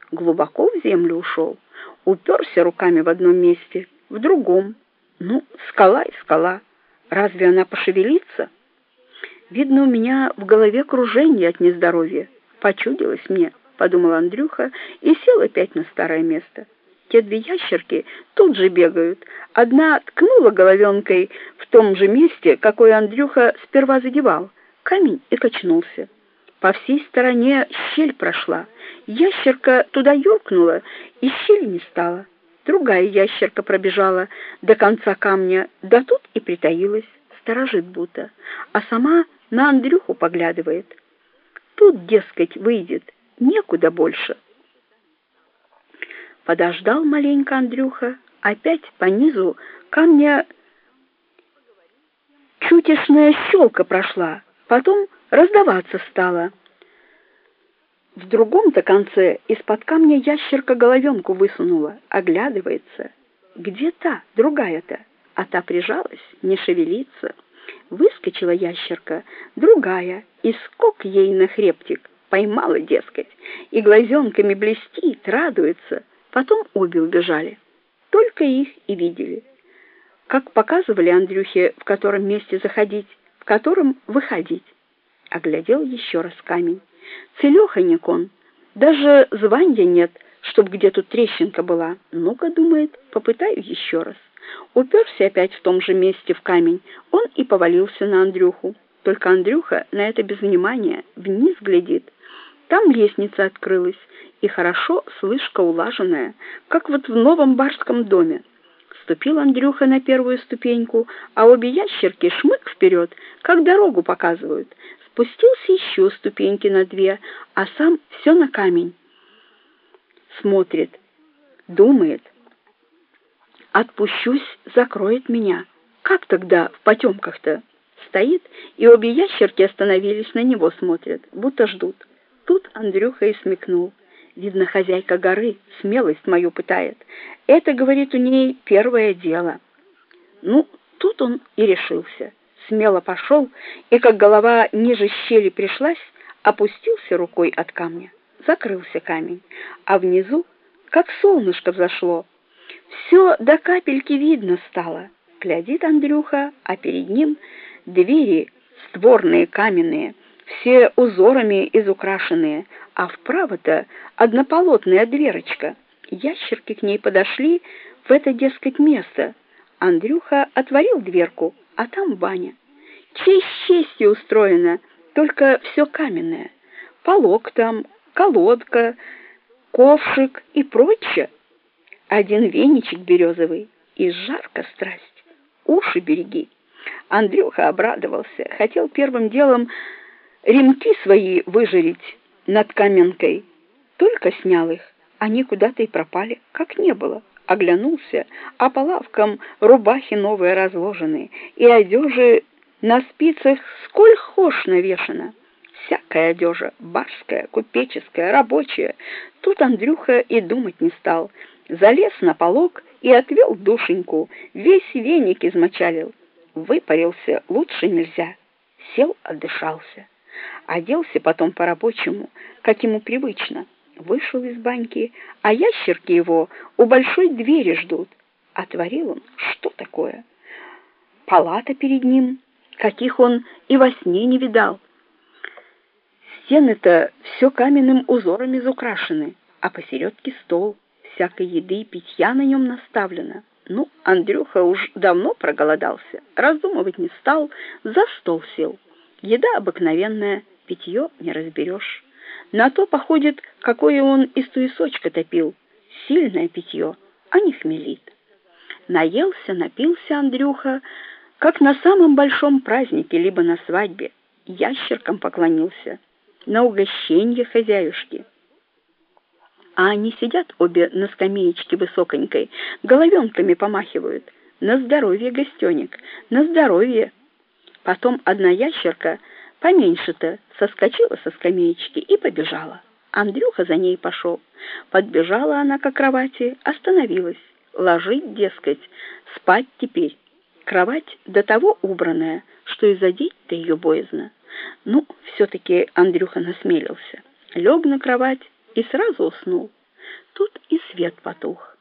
глубоко в землю ушел, уперся руками в одном месте, в другом. Ну, скала и скала. Разве она пошевелится? Видно, у меня в голове кружение от нездоровья. Почудилось мне, подумал Андрюха и сел опять на старое место. Те две ящерки тут же бегают. Одна ткнула головенкой в том же месте, какое Андрюха сперва задевал. Камень и качнулся. По всей стороне щель прошла. Ящерка туда юркнула, и щели не стало. Другая ящерка пробежала до конца камня, да тут и притаилась, сторожит будто, а сама на Андрюху поглядывает. Тут, дескать, выйдет, некуда больше. Подождал маленько Андрюха, опять по низу камня чутешная щелка прошла, потом раздаваться стала. В другом-то конце из-под камня ящерка головенку высунула, оглядывается. Где та, другая-то? А та прижалась, не шевелится. Выскочила ящерка, другая, и скок ей на хребтик. Поймала, дескать, и глазенками блестит, радуется. Потом обе убежали. Только их и видели. Как показывали Андрюхе, в котором месте заходить, в котором выходить. Оглядел еще раз камень. Целеханек он, даже звания нет, чтоб где тут трещинка была. Ну-ка, думает, попытаю еще раз. Уперся опять в том же месте в камень, он и повалился на Андрюху. Только Андрюха на это без внимания вниз глядит. Там лестница открылась, и хорошо слышка улаженная, как вот в новом барском доме. Ступил Андрюха на первую ступеньку, а обе ящерки шмык вперед, как дорогу показывают. Спустился еще ступеньки на две, а сам все на камень. Смотрит, думает. Отпущусь, закроет меня. Как тогда в потемках-то? Стоит, и обе ящерки остановились, на него смотрят, будто ждут. Тут Андрюха и смекнул. Видно, хозяйка горы смелость мою пытает. Это, говорит, у ней первое дело. Ну, тут он и решился. Смело пошел, и, как голова ниже щели пришлась, опустился рукой от камня. Закрылся камень, а внизу, как солнышко взошло, все до капельки видно стало. Глядит Андрюха, а перед ним двери створные каменные, все узорами изукрашенные, а вправо-то однополотная дверочка. Ящерки к ней подошли в это, дескать, место. Андрюха отворил дверку, а там баня. Честь честью устроена, только все каменное. Полог там, колодка, ковшик и прочее. Один веничек березовый, и жарко страсть. Уши береги. Андрюха обрадовался, хотел первым делом ремки свои выжарить над каменкой. Только снял их, они куда-то и пропали, как не было. Оглянулся, а по лавкам рубахи новые разложены, и одежи на спицах сколь хошь навешано. Всякая одежа, барская, купеческая, рабочая. Тут Андрюха и думать не стал. Залез на полог и отвел душеньку, весь веник измочалил. Выпарился лучше нельзя. Сел, отдышался. Оделся потом по-рабочему, как ему привычно. Вышел из баньки, а ящерки его у большой двери ждут. Отворил он, что такое? Палата перед ним, каких он и во сне не видал. Стены-то все каменным узором изукрашены, а посередке стол, всякой еды и питья на нем наставлено. Ну, Андрюха уж давно проголодался, раздумывать не стал, за стол сел. Еда обыкновенная, питье не разберешь. На то походит, какое он из туесочка топил. Сильное питье, а не хмелит. Наелся, напился Андрюха, как на самом большом празднике, либо на свадьбе. Ящеркам поклонился, на угощенье хозяюшки. А они сидят обе на скамеечке высоконькой, головенками помахивают. На здоровье, гостенек, на здоровье. Потом одна ящерка, поменьше-то, соскочила со скамеечки и побежала. Андрюха за ней пошел. Подбежала она к кровати, остановилась. Ложить, дескать, спать теперь. Кровать до того убранная, что и задеть-то ее боязно. Ну, все-таки Андрюха насмелился. Лег на кровать и сразу уснул. свет потух.